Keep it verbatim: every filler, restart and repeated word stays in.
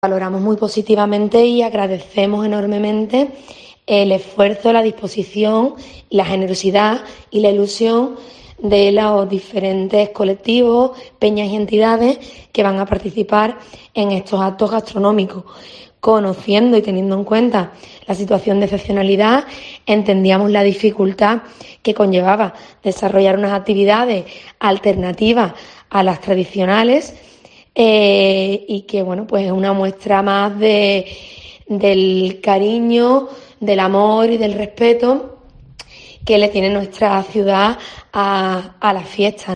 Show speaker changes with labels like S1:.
S1: Valoramos muy positivamente y agradecemos enormemente el esfuerzo, la disposición, la generosidad y la ilusión de los diferentes colectivos, peñas y entidades que van a participar en estos actos gastronómicos. Conociendo y teniendo en cuenta la situación de excepcionalidad, entendíamos la dificultad que conllevaba desarrollar unas actividades alternativas a las tradicionales eh, y que, bueno, pues es una muestra más de, del cariño, del amor y del respeto que le tiene nuestra ciudad a, a las fiestas.